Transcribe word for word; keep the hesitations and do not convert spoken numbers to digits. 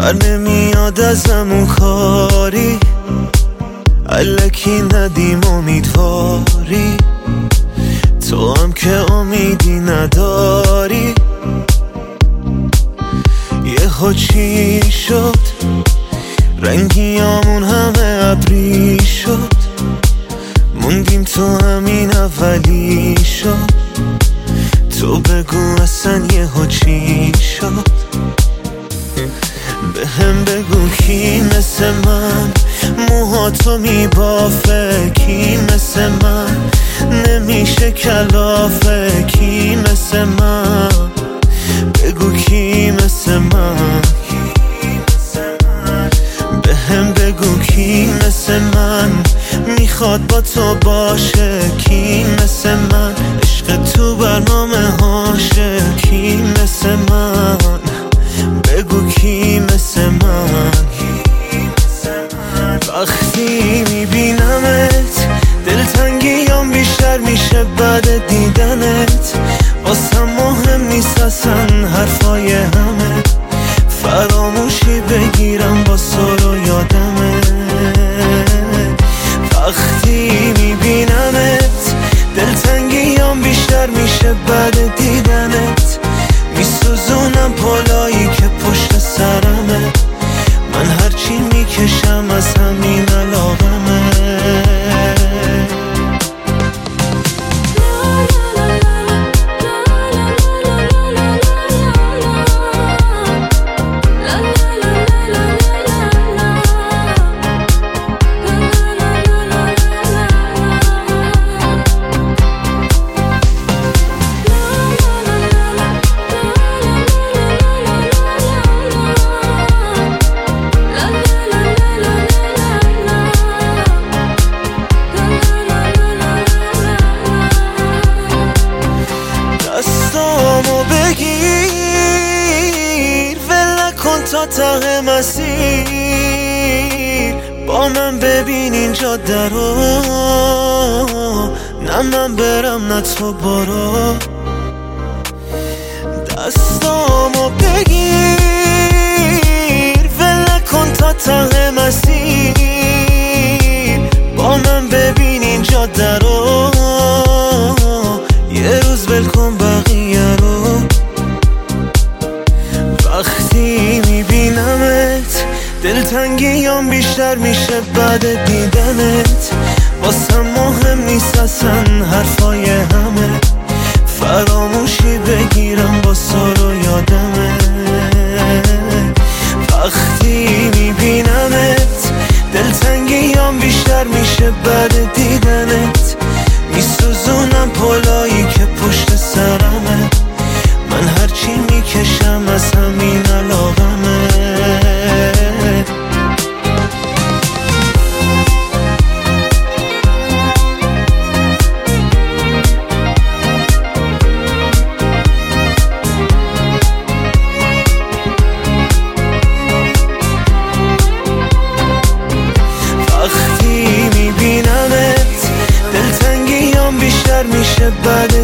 نمیاد ازم اون کاری، الکی ندیم امیدواری، تو هم که امیدی نداری. یه چی شد رنگیامون همه ابری شد، موندیم تو همین اولی شد. تو بگو اصلا یه چی شد، به هم بگو کی مثل من موهاتو میبافه، کی مثل من نمیشه کلافه، کی مثل من بگو کی مثل من، به هم بگو کی مثل من میخواد با تو باشه، کی مثل من عشق تو برنامه هاشه، کی مثل من بگو کی مثل من. وقتی میبینمت دلتنگیام بیشتر میشه بعد دیدنت، واسم مهم نیست اصلا حرفای همه، فراموشی بگیرم با سر و یادمه. وقتی میبینمت دلتنگیام بیشتر میشه بعد دیدنت، میسوزونم پلایی که پشت سرمه، من هرچی میکشم از همین علاقمه. دستامو بگیر ول کن تا ته مسیر، با من ببین اینجا درو، نه من برم نه تو برو. دستامو بگیر ول کن تا ته مسیر، با من ببین اینجا درو، یه روز ول کن بقیه رو. وقتی میبینمت دلتنگیام بیشتر میشه بعد دیدنت، واسم مهم نیست اصلا حرفای همه، فراموشی بگیرم با سر و یادمه. وقتی میبینمت دلتنگیام بیشتر میشه بعد دیدنت، میسوزونم پلایی که پشت سرمه، من هرچی میکشم از همین علاقمه. وقتی میبینمت دلتنگیام بیشتر میشه بعد